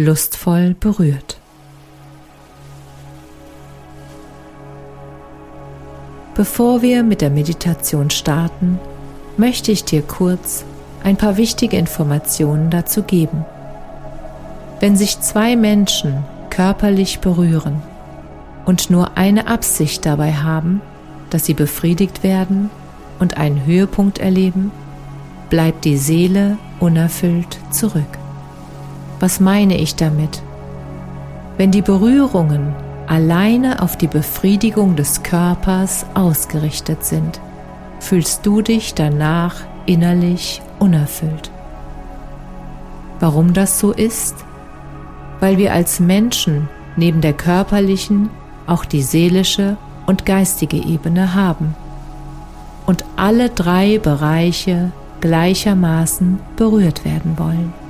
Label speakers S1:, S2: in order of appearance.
S1: lustvoll berührt. Bevor wir mit der Meditation starten, möchte ich dir kurz ein paar wichtige Informationen dazu geben. Wenn sich zwei Menschen körperlich berühren und nur eine Absicht dabei haben, dass sie befriedigt werden und einen Höhepunkt erleben, bleibt die Seele unerfüllt zurück. Was meine ich damit? Wenn die Berührungen alleine auf die Befriedigung des Körpers ausgerichtet sind, fühlst du dich danach innerlich unerfüllt. Warum das so ist? Weil wir als Menschen neben der körperlichen auch die seelische und geistige Ebene haben und alle drei Bereiche gleichermaßen berührt werden wollen.